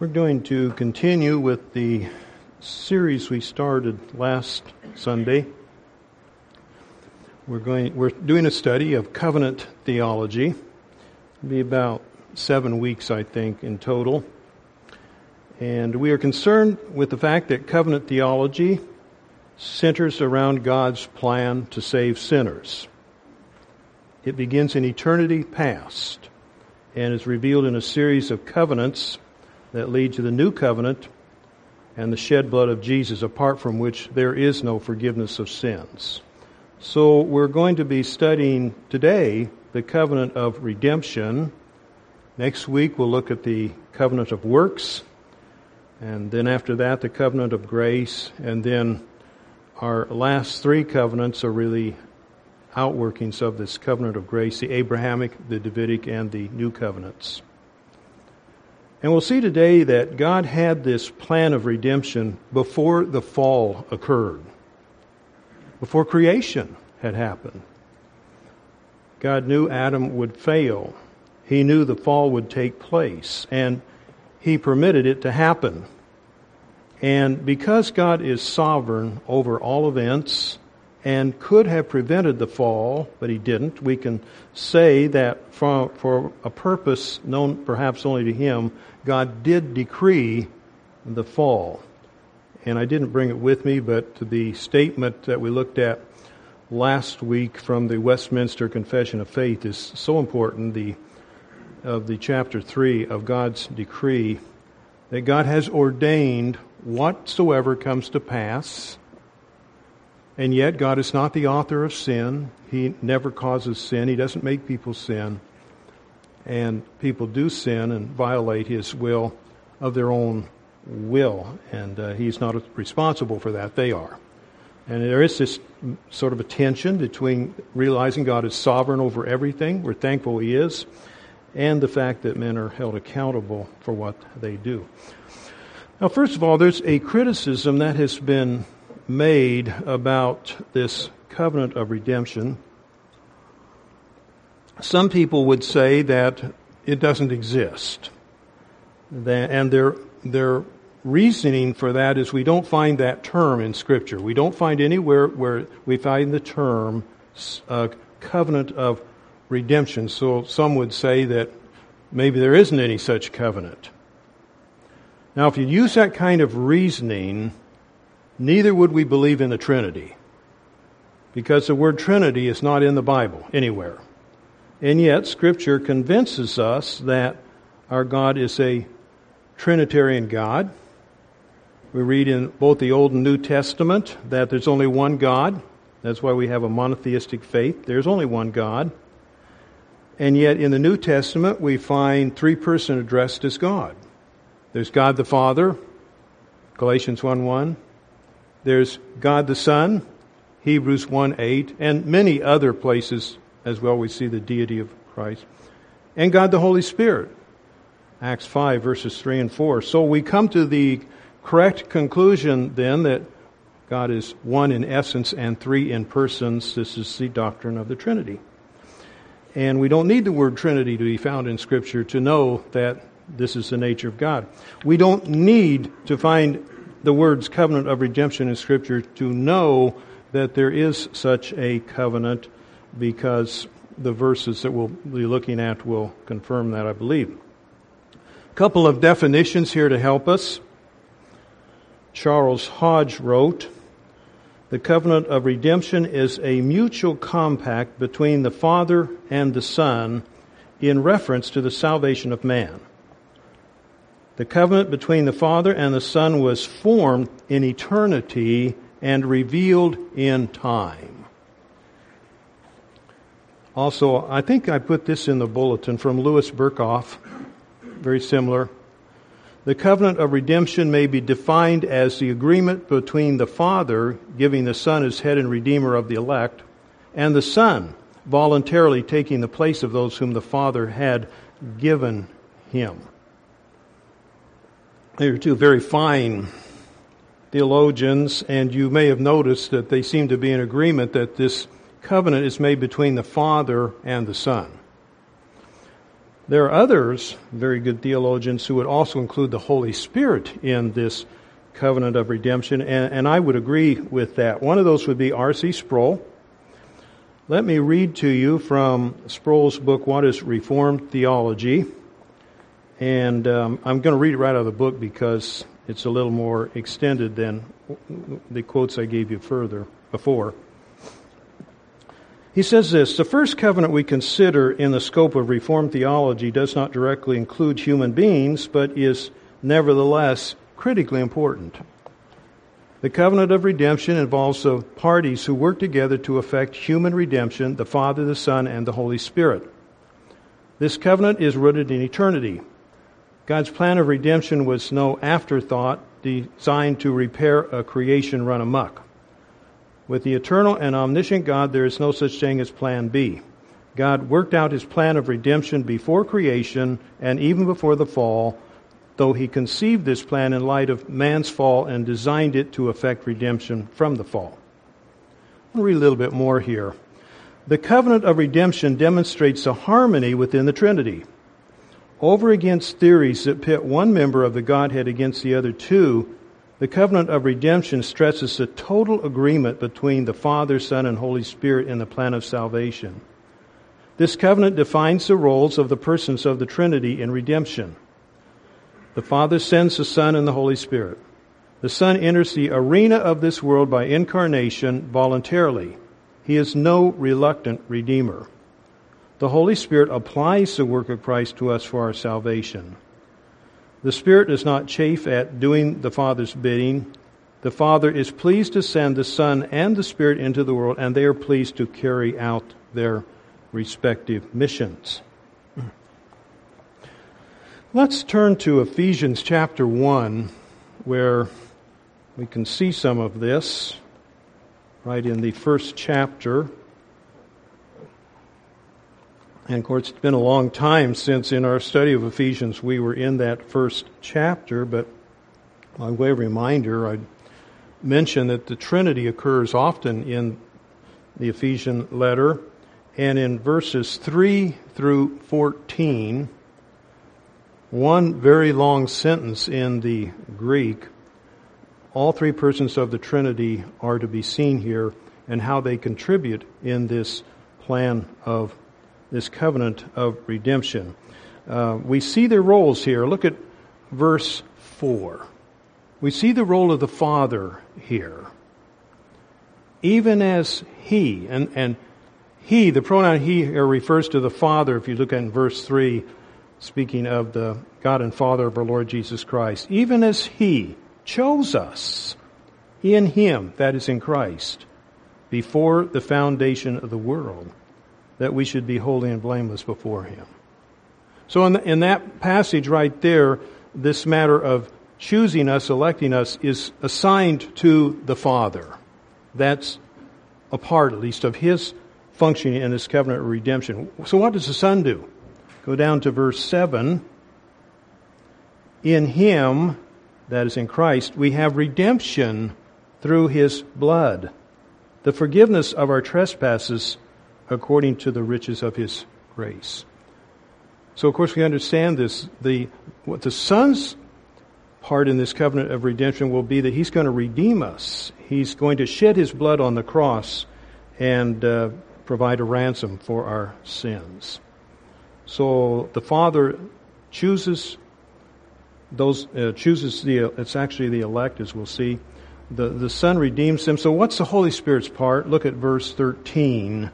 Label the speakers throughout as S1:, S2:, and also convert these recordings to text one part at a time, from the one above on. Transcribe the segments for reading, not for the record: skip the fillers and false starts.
S1: We're going to continue with the series we started last Sunday. We're doing a study of covenant theology. It'll be about 7 weeks, I think, in total. And we are concerned with the fact that covenant theology centers around God's plan to save sinners. It begins in eternity past and is revealed in a series of covenants that lead to the new covenant and the shed blood of Jesus, apart from which there is no forgiveness of sins. So we're going to be studying today the covenant of redemption. Next week we'll look at the covenant of works, and then after that the covenant of grace, and then our last 3 covenants are really outworkings of this covenant of grace, the Abrahamic, the Davidic, and the new covenants. And we'll see today that God had this plan of redemption before the fall occurred, before creation had happened. God knew Adam would fail. He knew the fall would take place, and He permitted it to happen. And because God is sovereign over all events and could have prevented the fall, but He didn't, we can say that for a purpose known perhaps only to Him, God did decree the fall. And I didn't bring it with me, but the statement that we looked at last week from the Westminster Confession of Faith is so important, of the chapter 3 of God's decree, that God has ordained whatsoever comes to pass, and yet God is not the author of sin. He never causes sin. He doesn't make people sin. And people do sin and violate His will of their own will, and He's not responsible for that. They are. And there is this sort of a tension between realizing God is sovereign over everything, we're thankful He is, and the fact that men are held accountable for what they do. Now, first of all, there's a criticism that has been made about this covenant of redemption. Some people would say that it doesn't exist. And their reasoning for that is we don't find that term in Scripture. We don't find anywhere where we find the term covenant of redemption. So some would say that maybe there isn't any such covenant. Now, if you use that kind of reasoning, neither would we believe in the Trinity, because the word Trinity is not in the Bible anywhere. And yet, Scripture convinces us that our God is a Trinitarian God. We read in both the Old and New Testament that there's only one God. That's why we have a monotheistic faith. There's only one God. And yet, in the New Testament, we find 3 persons addressed as God. There's God the Father, Galatians 1:1. There's God the Son, Hebrews 1:8, and many other places as well we see the deity of Christ. And God the Holy Spirit, Acts 5, verses 3 and 4. So we come to the correct conclusion then that God is one in essence and 3 in persons. This is the doctrine of the Trinity. And we don't need the word Trinity to be found in Scripture to know that this is the nature of God. We don't need to find the words covenant of redemption in Scripture to know that there is such a covenant, because the verses that we'll be looking at will confirm that, I believe. A couple of definitions here to help us. Charles Hodge wrote, "The covenant of redemption is a mutual compact between the Father and the Son in reference to the salvation of man. The covenant between the Father and the Son was formed in eternity and revealed in time." Also, I think I put this in the bulletin from Louis Berkhoff, very similar. The covenant of redemption may be defined as the agreement between the Father giving the Son as head and redeemer of the elect, and the Son voluntarily taking the place of those whom the Father had given Him. They are 2 very fine theologians, and you may have noticed that they seem to be in agreement that this covenant is made between the Father and the Son. There are others, very good theologians, who would also include the Holy Spirit in this covenant of redemption, and I would agree with that. One of those would be R.C. Sproul. Let me read to you from Sproul's book, What is Reformed Theology? And I'm going to read it right out of the book because it's a little more extended than the quotes I gave you before. He says this: the first covenant we consider in the scope of Reformed theology does not directly include human beings, but is nevertheless critically important. The covenant of redemption involves the parties who work together to effect human redemption, the Father, the Son, and the Holy Spirit. This covenant is rooted in eternity. God's plan of redemption was no afterthought designed to repair a creation run amok. With the eternal and omniscient God, there is no such thing as plan B. God worked out his plan of redemption before creation and even before the fall, though he conceived this plan in light of man's fall and designed it to effect redemption from the fall. I'll read a little bit more here. The covenant of redemption demonstrates a harmony within the Trinity. Over against theories that pit one member of the Godhead against the other two, the covenant of redemption stresses a total agreement between the Father, Son, and Holy Spirit in the plan of salvation. This covenant defines the roles of the persons of the Trinity in redemption. The Father sends the Son and the Holy Spirit. The Son enters the arena of this world by incarnation voluntarily. He is no reluctant Redeemer. The Holy Spirit applies the work of Christ to us for our salvation. The Spirit does not chafe at doing the Father's bidding. The Father is pleased to send the Son and the Spirit into the world, and they are pleased to carry out their respective missions. Let's turn to Ephesians chapter 1, where we can see some of this right in the first chapter. And of course, it's been a long time since in our study of Ephesians we were in that first chapter, but by way of reminder, I'd mention that the Trinity occurs often in the Ephesian letter, and in verses 3 through 14, one very long sentence in the Greek, all three persons of the Trinity are to be seen here and how they contribute in this plan of this covenant of redemption. We see their roles here. Look at verse 4. We see the role of the Father here. Even as He, and He, the pronoun He here refers to the Father, if you look at verse 3, speaking of the God and Father of our Lord Jesus Christ. Even as He chose us in Him, that is in Christ, before the foundation of the world, that we should be holy and blameless before Him. So in that passage right there, this matter of choosing us, electing us, is assigned to the Father. That's a part, at least, of His functioning in this covenant of redemption. So what does the Son do? Go down to verse 7. In Him, that is in Christ, we have redemption through His blood, the forgiveness of our trespasses according to the riches of His grace. So, of course, we understand this. What the Son's part in this covenant of redemption will be that He's going to redeem us. He's going to shed His blood on the cross and provide a ransom for our sins. So the Father chooses it's actually the elect, as we'll see. The Son redeems them. So what's the Holy Spirit's part? Look at verse 13.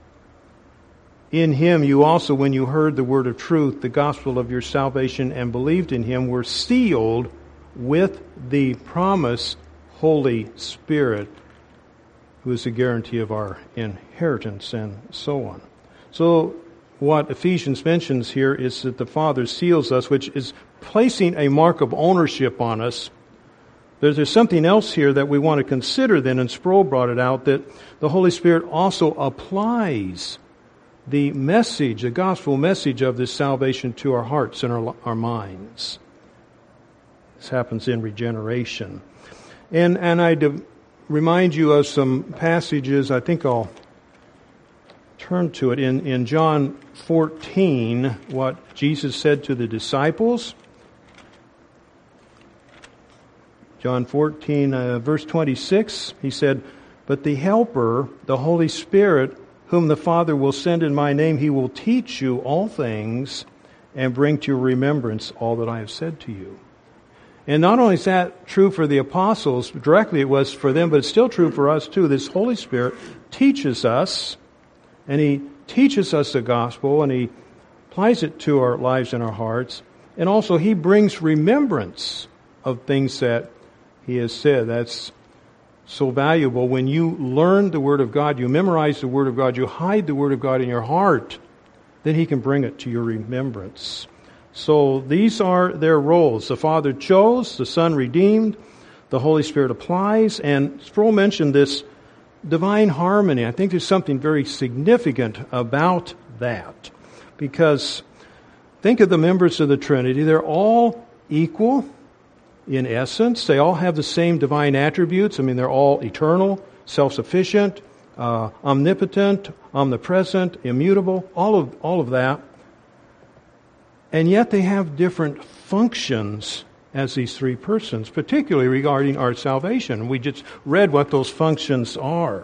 S1: In Him you also, when you heard the word of truth, the gospel of your salvation, and believed in Him, were sealed with the promised Holy Spirit, who is the guarantee of our inheritance, and so on. So what Ephesians mentions here is that the Father seals us, which is placing a mark of ownership on us. There's something else here that we want to consider then, and Sproul brought it out, that the Holy Spirit also applies the message, the gospel message of this salvation to our hearts and our minds. This happens in regeneration. And I remind you of some passages. I think I'll turn to it. In John 14, what Jesus said to the disciples. John 14, verse 26, he said, "But the Helper, the Holy Spirit, whom the Father will send in my name, he will teach you all things and bring to your remembrance all that I have said to you." And not only is that true for the apostles, directly it was for them, but it's still true for us too. This Holy Spirit teaches us, and he teaches us the gospel, and he applies it to our lives and our hearts. And also he brings remembrance of things that he has said. That's so valuable. When you learn the Word of God, you memorize the Word of God, you hide the Word of God in your heart, then he can bring it to your remembrance. So these are their roles. The Father chose, the Son redeemed, the Holy Spirit applies, and Sproul mentioned this divine harmony. I think there's something very significant about that. Because think of the members of the Trinity. They're all equal in essence. They all have the same divine attributes. I mean, they're all eternal, self-sufficient, omnipotent, omnipresent, immutable, all of that. And yet they have different functions as these three persons, particularly regarding our salvation. We just read what those functions are.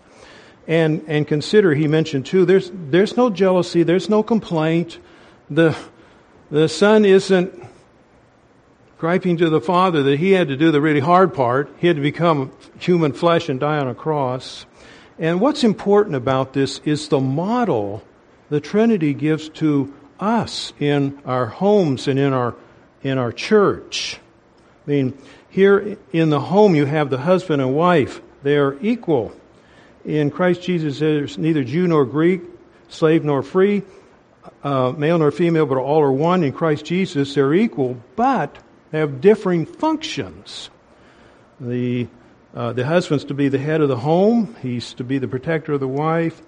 S1: And consider, he mentioned too, there's no jealousy, there's no complaint. The Son isn't griping to the Father that he had to do the really hard part. He had to become human flesh and die on a cross. And what's important about this is the model the Trinity gives to us in our homes and in our church. I mean, here in the home you have the husband and wife. They are equal. In Christ Jesus there's neither Jew nor Greek, slave nor free, male nor female, but all are one. In Christ Jesus they're equal, but they have differing functions. The husband's to be the head of the home. He's to be the protector of the wife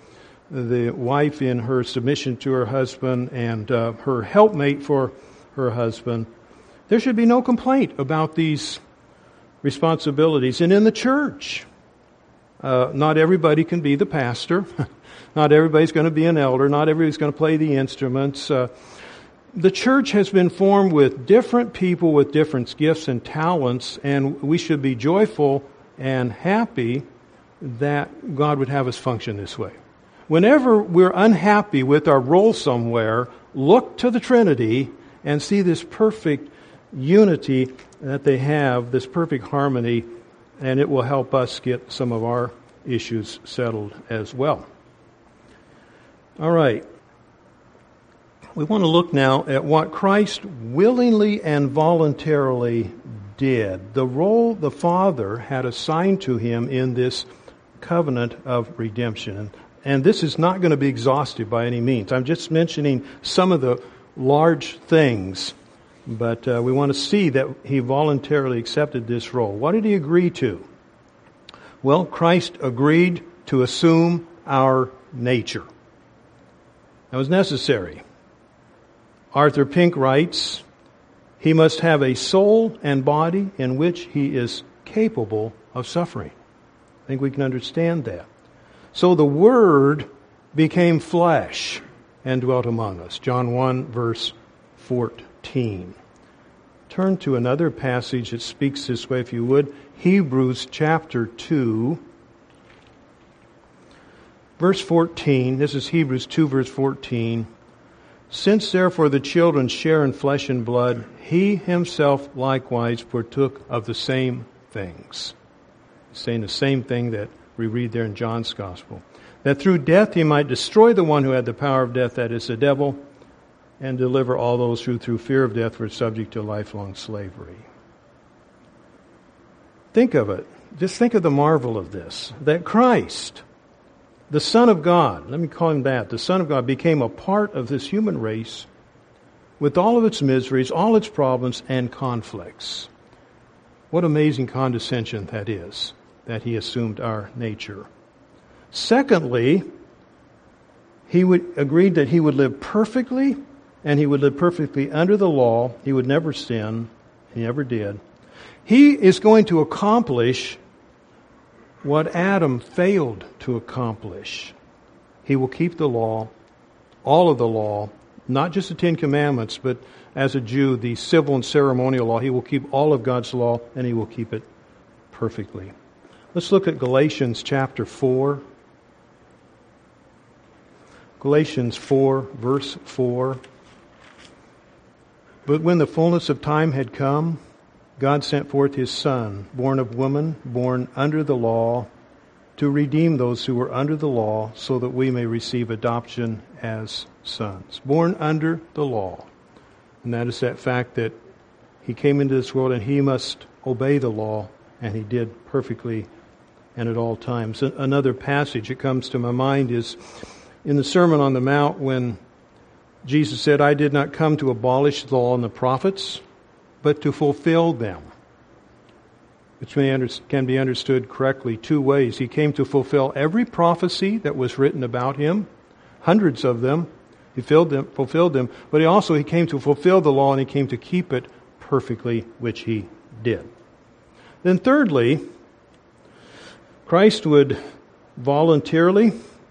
S1: in her submission to her husband and her helpmate for her husband. There should be no complaint about these responsibilities. And in the church, not everybody can be the pastor. Not everybody's going to be an elder. Not everybody's going to play the instruments. The church has been formed with different people with different gifts and talents, and we should be joyful and happy that God would have us function this way. Whenever we're unhappy with our role somewhere, look to the Trinity and see this perfect unity that they have, this perfect harmony, and it will help us get some of our issues settled as well. All right. We want to look now at what Christ willingly and voluntarily did. The role the Father had assigned to him in this covenant of redemption. And this is not going to be exhaustive by any means. I'm just mentioning some of the large things. But we want to see that he voluntarily accepted this role. What did he agree to? Well, Christ agreed to assume our nature. That was necessary. Arthur Pink writes, he must have a soul and body in which he is capable of suffering. I think we can understand that. So the Word became flesh and dwelt among us. John 1, verse 14. Turn to another passage that speaks this way, if you would. Hebrews chapter 2, verse 14. This is Hebrews 2, verse 14. Since therefore the children share in flesh and blood, he himself likewise partook of the same things. He's saying the same thing that we read there in John's Gospel. That through death he might destroy the one who had the power of death, that is the devil, and deliver all those who through fear of death were subject to lifelong slavery. Think of it. Just think of the marvel of this. That Christ, the Son of God, let me call him that, the Son of God became a part of this human race with all of its miseries, all its problems and conflicts. What amazing condescension that is, that he assumed our nature. Secondly, he agreed that he would live perfectly, and he would live perfectly under the law. He would never sin. He never did. He is going to accomplish what Adam failed to accomplish. he will keep the law, all of the law, not just the Ten Commandments, but as a Jew, the civil and ceremonial law. He will keep all of God's law, and he will keep it perfectly. Let's look at Galatians chapter 4. Galatians 4, verse 4. But when the fullness of time had come, God sent forth his Son, born of woman, born under the law, to redeem those who were under the law, so that we may receive adoption as sons. Born under the law. And that is that fact that he came into this world and he must obey the law, and he did perfectly and at all times. Another passage that comes to my mind is in the Sermon on the Mount, when Jesus said, I did not come to abolish the law and the prophets, but to fulfill them. Which can be understood correctly two ways. He came to fulfill every prophecy that was written about him, hundreds of them. He fulfilled them, but he came to fulfill the law, and he came to keep it perfectly, which he did. Then thirdly, Christ would voluntarily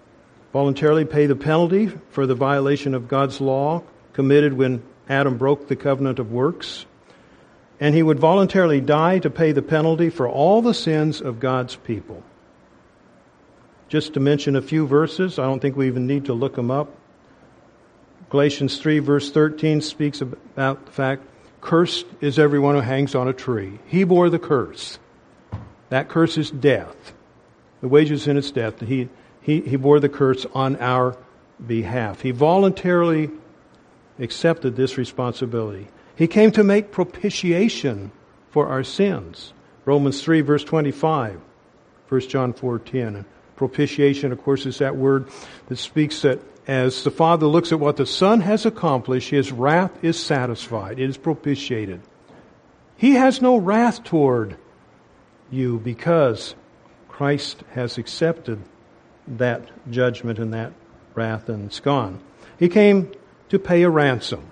S1: pay the penalty for the violation of God's law committed when Adam broke the covenant of works. And he would voluntarily die to pay the penalty for all the sins of God's people. Just to mention a few verses, I don't think we even need to look them up. Galatians 3 verse 13 speaks about the fact, cursed is everyone who hangs on a tree. He bore the curse. That curse is death. The wages of sin is death. He bore the curse on our behalf. He voluntarily accepted this responsibility. He came to make propitiation for our sins. Romans 3 verse 25. 1 John 4:10. Propitiation, of course, is that word that speaks that as the Father looks at what the Son has accomplished, his wrath is satisfied. It is propitiated. He has no wrath toward you because Christ has accepted that judgment and that wrath, and it's gone. He came to pay a ransom.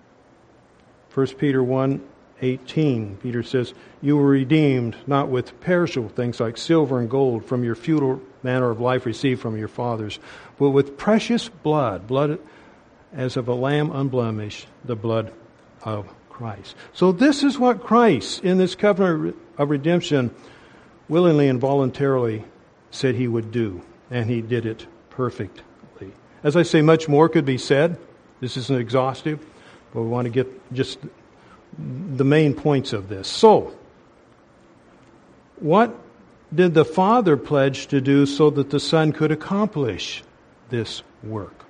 S1: 1 Peter 1:18, Peter says, you were redeemed not with perishable things like silver and gold from your futile manner of life received from your fathers, but with precious blood as of a lamb unblemished, the blood of Christ. So this is what Christ, in this covenant of redemption, willingly and voluntarily said he would do, and he did it perfectly. As I say, much more could be said. This isn't exhaustive, but we want to get just the main points of this. So, what did the Father pledge to do so that the Son could accomplish this work?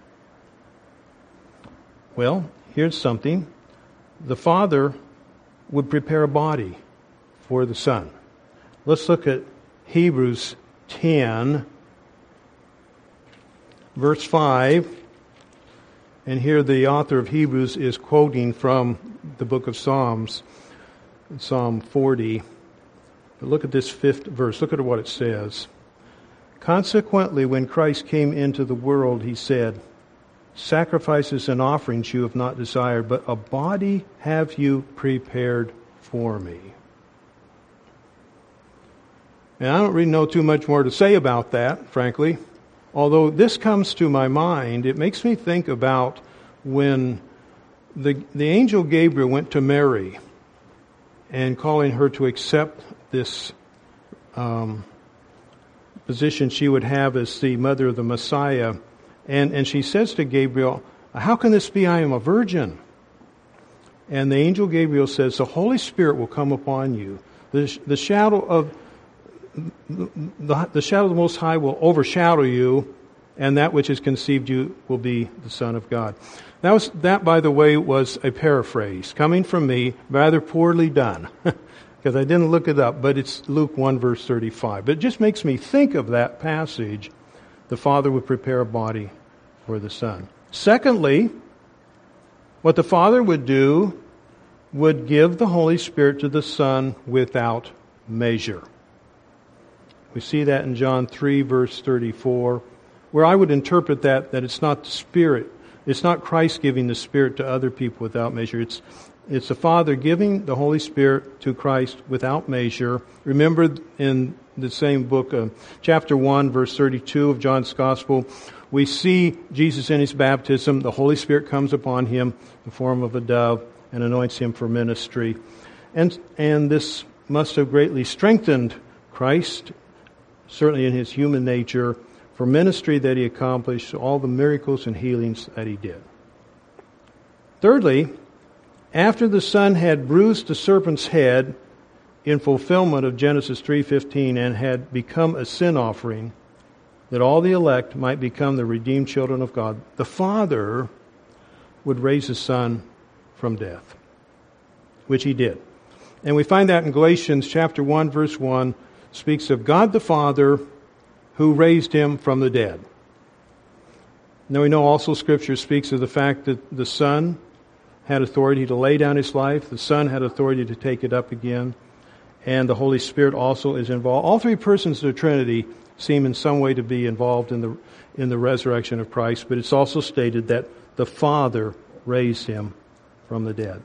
S1: Well, here's something. The Father would prepare a body for the Son. Let's look at Hebrews 10, verse 5. And here the author of Hebrews is quoting from the book of Psalms, Psalm 40. But look at this 5th verse. Look at what it says. Consequently, when Christ came into the world, he said, sacrifices and offerings you have not desired, but a body have you prepared for me. And I don't really know too much more to say about that, frankly. Although this comes to my mind, it makes me think about when the angel Gabriel went to Mary and calling her to accept this position she would have as the mother of the Messiah. And she says to Gabriel, how can this be? I am a virgin. And the angel Gabriel says, the Holy Spirit will come upon you. The shadow of the Most High will overshadow you, and that which is conceived you will be the Son of God. That, by the way, was a paraphrase coming from me, rather poorly done, because I didn't look it up, but it's Luke 1, verse 35. But it just makes me think of that passage. The Father would prepare a body for the Son. Secondly, what the Father would do would give the Holy Spirit to the Son without measure. We see that in John 3, verse 34, where I would interpret that it's not the Spirit. It's not Christ giving the Spirit to other people without measure. It's the Father giving the Holy Spirit to Christ without measure. Remember in the same book, chapter 1, verse 32 of John's Gospel, We see Jesus in his baptism. The Holy Spirit comes upon him in the form of a dove and anoints him for ministry. And this must have greatly strengthened Christ, certainly in his human nature, for ministry that he accomplished, all the miracles and healings that he did. Thirdly, after the Son had bruised the serpent's head in fulfillment of Genesis 3:15 and had become a sin offering, that all the elect might become the redeemed children of God, the Father would raise his Son from death, which he did. And we find that in Galatians chapter 1, verse 1, speaks of God the Father who raised him from the dead. Now we know also Scripture speaks of the fact that the Son had authority to lay down his life, the Son had authority to take it up again, and the Holy Spirit also is involved. All three persons of the Trinity seem in some way to be involved in the resurrection of Christ, but it's also stated that the Father raised him from the dead.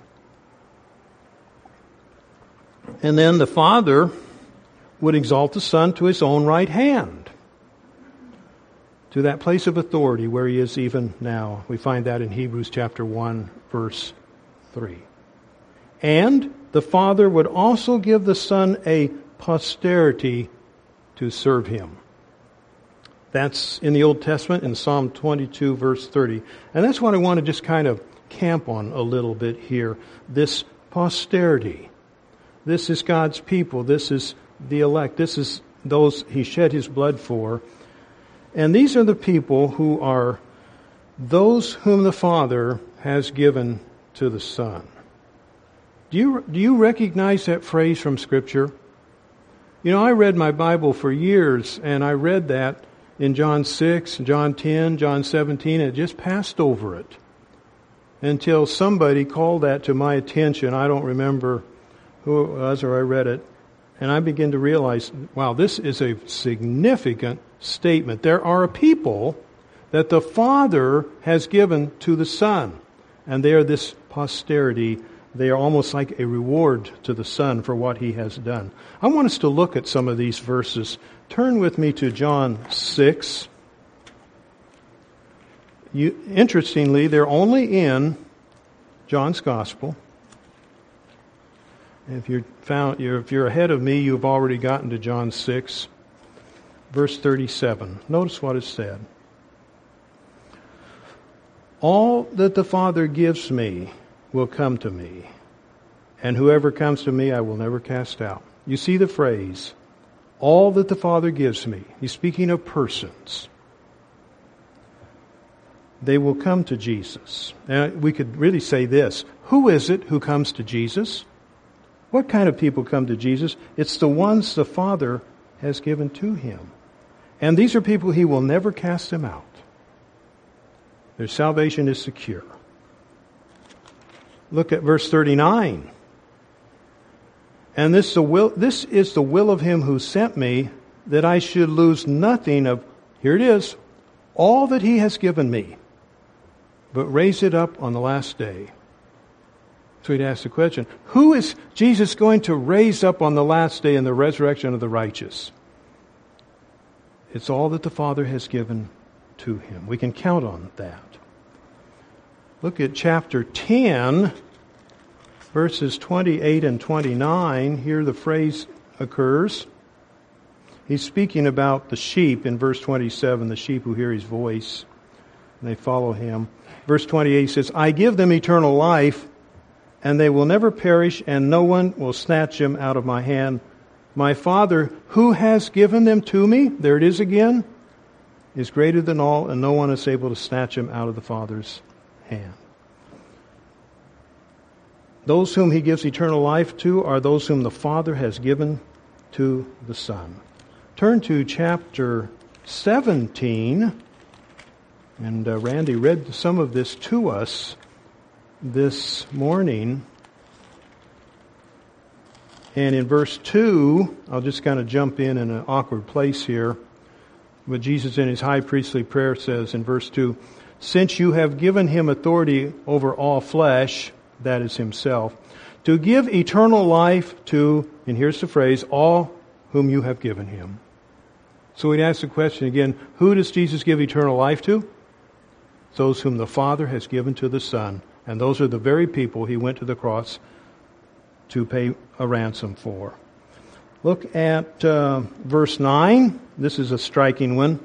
S1: And then the Father would exalt the Son to his own right hand, to that place of authority where he is even now. We find that in Hebrews chapter 1, verse 3. And the Father would also give the Son a posterity to serve him. That's in the Old Testament in Psalm 22, verse 30. And that's what I want to just kind of camp on a little bit here. This posterity. This is God's people. This is the elect. This is those he shed his blood for. And these are the people who are those whom the Father has given to the Son. Do you recognize that phrase from Scripture? You know, I read my Bible for years, and I read that in John 6, John 10, John 17, and it just passed over it until somebody called that to my attention. I don't remember who it was, or I read it, and I began to realize, wow, this is a significant statement. There are a people that the Father has given to the Son, and they are this posterity. They are almost like a reward to the Son for what he has done. I want us to look at some of these verses. Turn with me to John 6. Interestingly, they're only in John's Gospel. If you're ahead of me, you've already gotten to John 6, verse 37. Notice what it said. All that the Father gives me will come to me, and whoever comes to me I will never cast out. You see the phrase, all that the Father gives me. He's speaking of persons. They will come to Jesus. And we could really say this, who is it who comes to Jesus? What kind of people come to Jesus? It's the ones the Father has given to him. And these are people he will never cast them out. Their salvation is secure. Look at verse 39. And this is the will of him who sent me, that I should lose nothing of, here it is, all that he has given me, but raise it up on the last day. So he'd ask the question, who is Jesus going to raise up on the last day in the resurrection of the righteous? It's all that the Father has given to him. We can count on that. Look at chapter 10, verses 28 and 29. Here the phrase occurs. He's speaking about the sheep in verse 27, the sheep who hear his voice, and they follow him. Verse 28 says, I give them eternal life, and they will never perish, and no one will snatch them out of my hand. My Father, who has given them to me, there it is again, is greater than all, and no one is able to snatch them out of the Father's hand. Those whom he gives eternal life to are those whom the Father has given to the Son. Turn to chapter 17, and Randy read some of this to us this morning. And in verse 2, I'll just kind of jump in an awkward place here. But Jesus in his high priestly prayer says in verse 2, since you have given him authority over all flesh, that is himself, to give eternal life to, and here's the phrase, all whom you have given him. So we'd ask the question again, who does Jesus give eternal life to? Those whom the Father has given to the Son. And those are the very people he went to the cross to pay a ransom for. Look at verse 9. This is a striking one.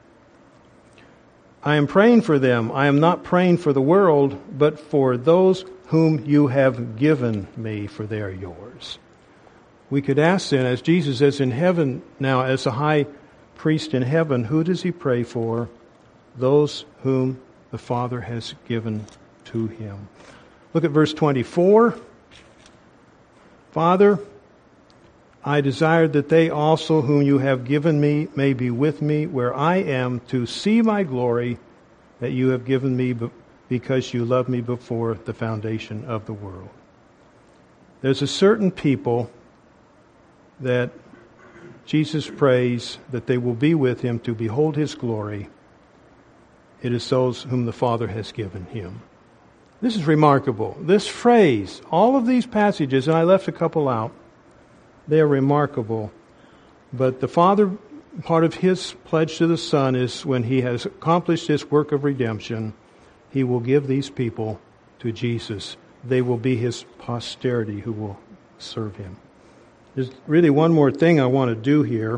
S1: I am praying for them. I am not praying for the world, but for those whom you have given me, for they are yours. We could ask then, as Jesus is in heaven now, as a high priest in heaven, who does he pray for? Those whom the Father has given to him. Look at verse 24. Father, I desire that they also whom you have given me may be with me where I am, to see my glory that you have given me because you loved me before the foundation of the world. There's a certain people that Jesus prays that they will be with him to behold his glory. It is those whom the Father has given him. This is remarkable. This phrase, all of these passages, and I left a couple out, they are remarkable. But the Father, part of his pledge to the Son is when he has accomplished his work of redemption, he will give these people to Jesus. They will be his posterity who will serve him. There's really one more thing I want to do here.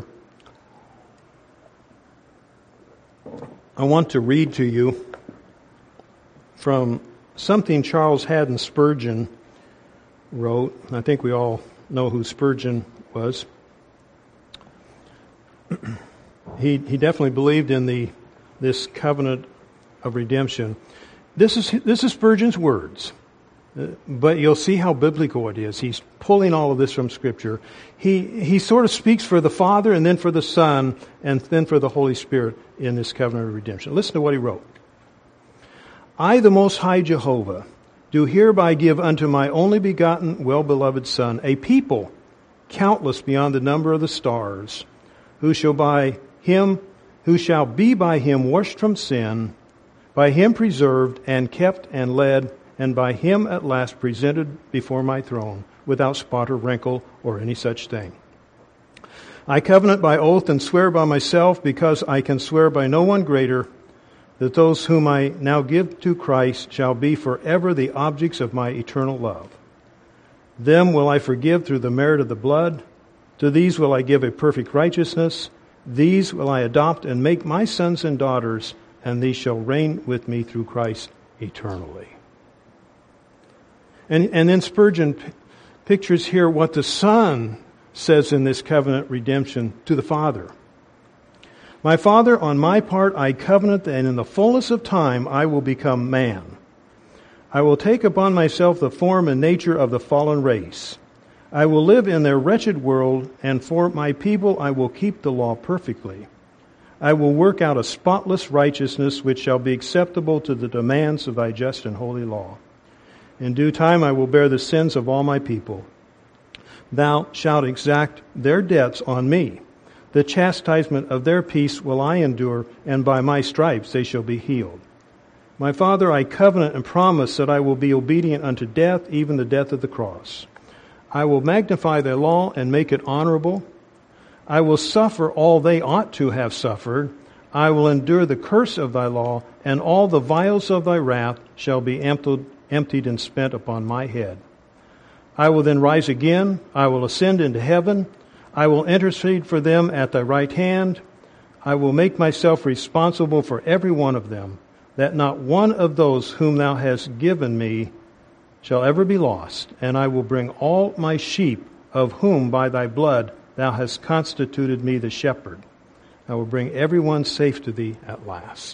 S1: I want to read to you from something Charles Haddon Spurgeon wrote. I think we all know who Spurgeon was. He definitely believed in this covenant of redemption. This is Spurgeon's words, but you'll see how biblical it is. He's pulling all of this from Scripture. He sort of speaks for the Father and then for the Son and then for the Holy Spirit in this covenant of redemption. Listen to what he wrote. I, the Most High Jehovah, do hereby give unto my only begotten, well-beloved Son, a people countless beyond the number of the stars, who shall be by him washed from sin, by him preserved and kept and led, and by him at last presented before my throne, without spot or wrinkle or any such thing. I covenant by oath and swear by myself, because I can swear by no one greater, that those whom I now give to Christ shall be forever the objects of my eternal love. Them will I forgive through the merit of the blood. To these will I give a perfect righteousness. These will I adopt and make my sons and daughters, and these shall reign with me through Christ eternally. And then Spurgeon pictures here what the Son says in this covenant redemption to the Father. My Father, on my part I covenant that in the fullness of time I will become man. I will take upon myself the form and nature of the fallen race. I will live in their wretched world, and for my people I will keep the law perfectly. I will work out a spotless righteousness which shall be acceptable to the demands of thy just and holy law. In due time I will bear the sins of all my people. Thou shalt exact their debts on me. The chastisement of their peace will I endure, and by my stripes they shall be healed. My Father, I covenant and promise that I will be obedient unto death, even the death of the cross. I will magnify thy law and make it honorable. I will suffer all they ought to have suffered. I will endure the curse of thy law, and all the vials of thy wrath shall be emptied and spent upon my head. I will then rise again. I will ascend into heaven. I will intercede for them at thy right hand. I will make myself responsible for every one of them, that not one of those whom thou hast given me shall ever be lost. And I will bring all my sheep, of whom by thy blood thou hast constituted me the shepherd. I will bring every one safe to thee at last.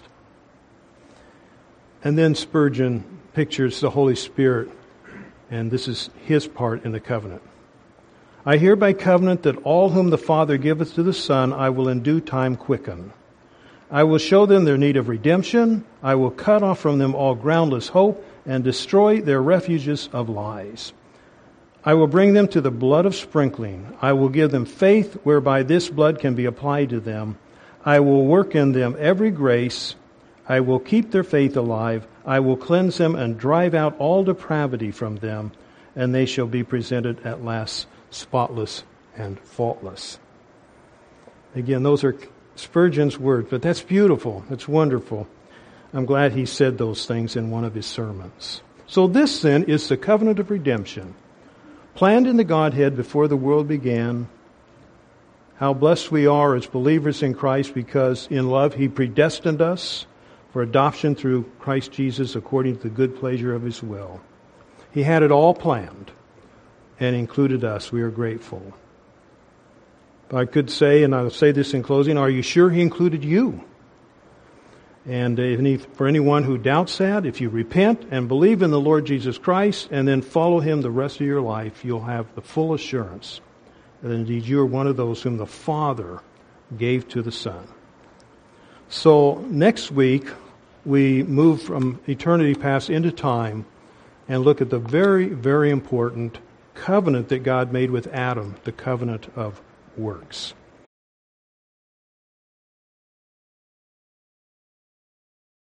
S1: And then Spurgeon pictures the Holy Spirit, and this is his part in the covenant. I hereby covenant that all whom the Father giveth to the Son I will in due time quicken. I will show them their need of redemption. I will cut off from them all groundless hope and destroy their refuges of lies. I will bring them to the blood of sprinkling. I will give them faith whereby this blood can be applied to them. I will work in them every grace. I will keep their faith alive. I will cleanse them and drive out all depravity from them, and they shall be presented at last spotless and faultless. Again, those are Spurgeon's words, but that's beautiful. That's wonderful. I'm glad he said those things in one of his sermons. So this then is the covenant of redemption, planned in the Godhead before the world began. How blessed we are as believers in Christ, because in love He predestined us for adoption through Christ Jesus according to the good pleasure of His will. He had it all planned and included us. We are grateful. If I could say, and I'll say this in closing, are you sure He included you? And for anyone who doubts that, if you repent and believe in the Lord Jesus Christ and then follow Him the rest of your life, you'll have the full assurance that indeed you are one of those whom the Father gave to the Son. So next week, we move from eternity past into time and look at the very, very important covenant that God made with Adam, the covenant of works.